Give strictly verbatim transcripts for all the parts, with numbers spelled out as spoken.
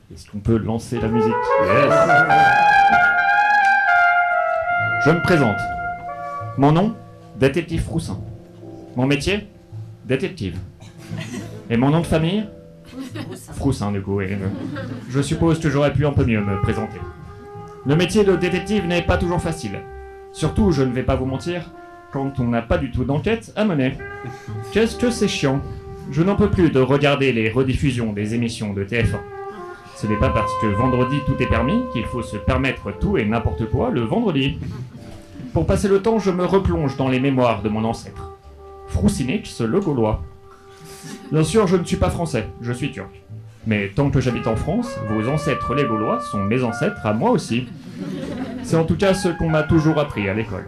Est-ce qu'on peut lancer la musique? Yes. Je me présente. Mon nom, détective Froussin. Mon métier, détective. Et mon nom de famille, Froussin, du coup. Et, euh, je suppose que j'aurais pu un peu mieux me présenter. Le métier de détective n'est pas toujours facile. Surtout, je ne vais pas vous mentir, quand on n'a pas du tout d'enquête à mener. Qu'est-ce que c'est chiant. Je n'en peux plus de regarder les rediffusions des émissions de T F un. Ce n'est pas parce que vendredi tout est permis qu'il faut se permettre tout et n'importe quoi le vendredi. Pour passer le temps, je me replonge dans les mémoires de mon ancêtre. Frousinix le Gaulois. Bien sûr, je ne suis pas français, je suis turc. Mais tant que j'habite en France, vos ancêtres les Gaulois sont mes ancêtres à moi aussi. C'est en tout cas ce qu'on m'a toujours appris à l'école.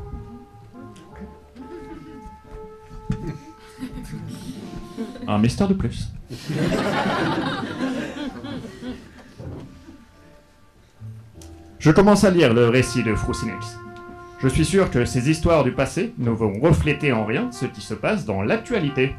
Un mystère de plus. Je commence à lire le récit de Frousinix. Je suis sûr que ces histoires du passé ne vont refléter en rien ce qui se passe dans l'actualité.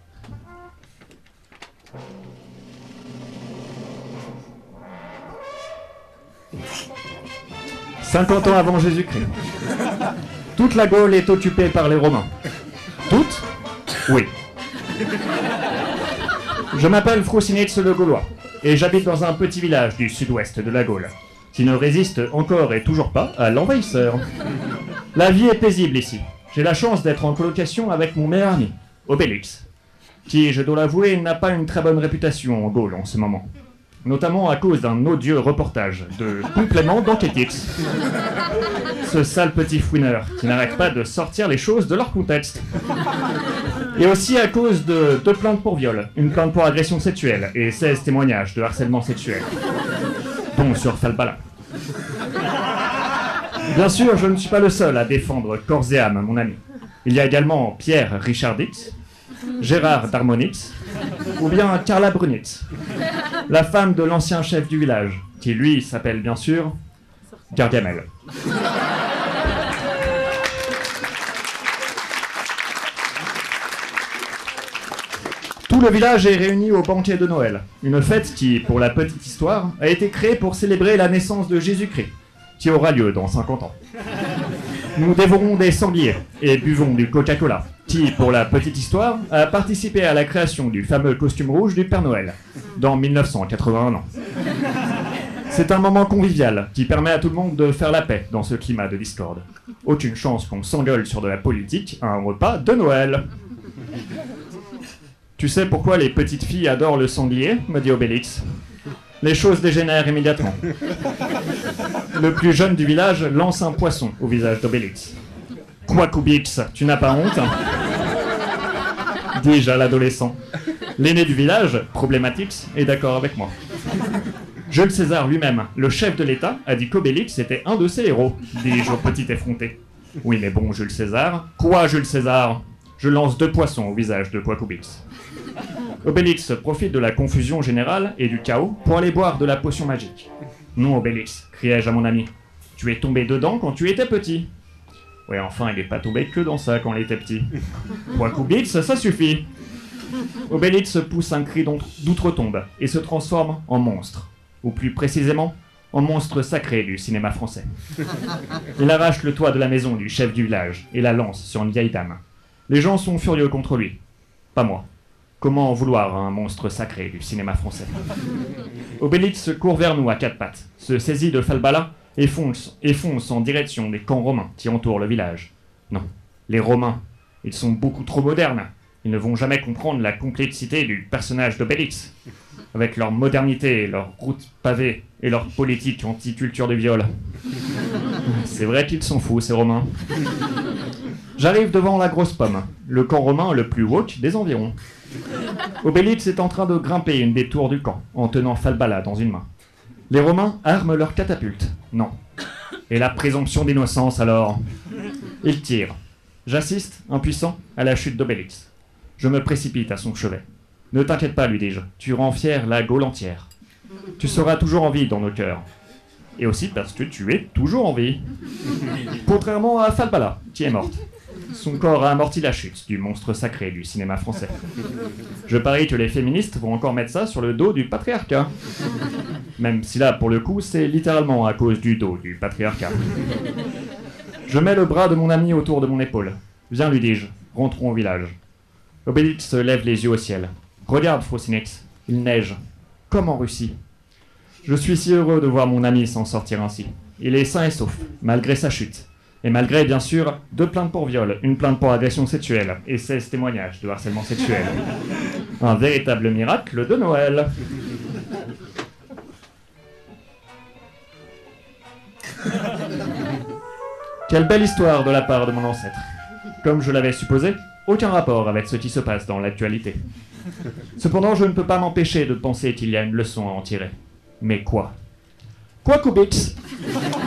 cinquante ans avant Jésus-Christ. Toute la Gaule est occupée par les Romains. Toute? Oui. Je m'appelle Frousinix le Gaulois, et j'habite dans un petit village du sud-ouest de la Gaule, qui ne résiste encore et toujours pas à l'envahisseur. La vie est paisible ici. J'ai la chance d'être en colocation avec mon meilleur ami, Obélix, qui, je dois l'avouer, n'a pas une très bonne réputation en Gaule en ce moment. Notamment à cause d'un odieux reportage de complément d'Enquêtix. Ce sale petit fouineur qui n'arrête pas de sortir les choses de leur contexte. Et aussi à cause de deux plaintes pour viol, une plainte pour agression sexuelle et seize témoignages de harcèlement sexuel, dont sur Falbala. Bien sûr, je ne suis pas le seul à défendre corps et âme mon ami. Il y a également Pierre Richardix, Gérard Darmonix, ou bien Carla Brunitz, la femme de l'ancien chef du village, qui lui s'appelle bien sûr Gargamel. Tout le village est réuni au banquet de Noël, une fête qui, pour la petite histoire, a été créée pour célébrer la naissance de Jésus-Christ, qui aura lieu dans cinquante ans. Nous dévorons des sangliers et buvons du Coca-Cola, qui, pour la petite histoire, a participé à la création du fameux costume rouge du Père Noël, dans mille neuf cent quatre-vingt-un. C'est un moment convivial qui permet à tout le monde de faire la paix dans ce climat de discorde. Aucune chance qu'on s'engueule sur de la politique à un repas de Noël. Tu sais pourquoi les petites filles adorent le sanglier, me dit Obélix. Les choses dégénèrent immédiatement. Le plus jeune du village lance un poisson au visage d'Obélix. « Quacubix, tu n'as pas honte ?» dis-je à l'adolescent. L'aîné du village, Problématix, est d'accord avec moi. Jules César lui-même, le chef de l'État, a dit qu'Obélix était un de ses héros, dis-je au petit effronté. Oui, mais bon, Jules César. Quoi, Jules César? Je lance deux poissons au visage de Quacubix. Obélix profite de la confusion générale et du chaos pour aller boire de la potion magique. Non, Obélix, criai-je à mon ami. Tu es tombé dedans quand tu étais petit. Ouais, enfin, il n'est pas tombé que dans ça quand il était petit. Quacubix, ça suffit. Obélix pousse un cri d'outre-tombe et se transforme en monstre. Ou plus précisément, en monstre sacré du cinéma français. Il arrache le toit de la maison du chef du village et la lance sur une vieille dame. Les gens sont furieux contre lui. Pas moi. Comment en vouloir à un monstre sacré du cinéma français? Obélix court vers nous à quatre pattes, se saisit de Falbala et fonce, et fonce en direction des camps romains qui entourent le village. Non, les Romains, ils sont beaucoup trop modernes. Ils ne vont jamais comprendre la complexité du personnage d'Obélix, avec leur modernité, leurs routes pavées et leur politique anti-culture du viol. C'est vrai qu'ils sont fous, ces Romains. J'arrive devant la grosse pomme, le camp romain le plus woke des environs. Obélix est en train de grimper une des tours du camp, en tenant Falbala dans une main. Les Romains arment leurs catapultes. Non. Et la présomption d'innocence, alors? Ils tirent. J'assiste, impuissant, à la chute d'Obélix. Je me précipite à son chevet. Ne t'inquiète pas, lui dis-je, tu rends fière la Gaule entière. Tu seras toujours en vie dans nos cœurs. Et aussi parce que tu es toujours en vie. Contrairement à Falbala, qui est morte. Son corps a amorti la chute du monstre sacré du cinéma français. Je parie que les féministes vont encore mettre ça sur le dos du patriarcat. Même si là, pour le coup, c'est littéralement à cause du dos du patriarcat. Je mets le bras de mon ami autour de mon épaule. Viens, lui dis-je, rentrons au village. Obélix lève les yeux au ciel. Regarde, Frosinix, il neige, comme en Russie. Je suis si heureux de voir mon ami s'en sortir ainsi. Il est sain et sauf, malgré sa chute. Et malgré, bien sûr, deux plaintes pour viol, une plainte pour agression sexuelle, et seize témoignages de harcèlement sexuel. Un véritable miracle de Noël. Quelle belle histoire de la part de mon ancêtre. Comme je l'avais supposé, aucun rapport avec ce qui se passe dans l'actualité. Cependant, je ne peux pas m'empêcher de penser qu'il y a une leçon à en tirer. Mais quoi? Quoi, Kubix?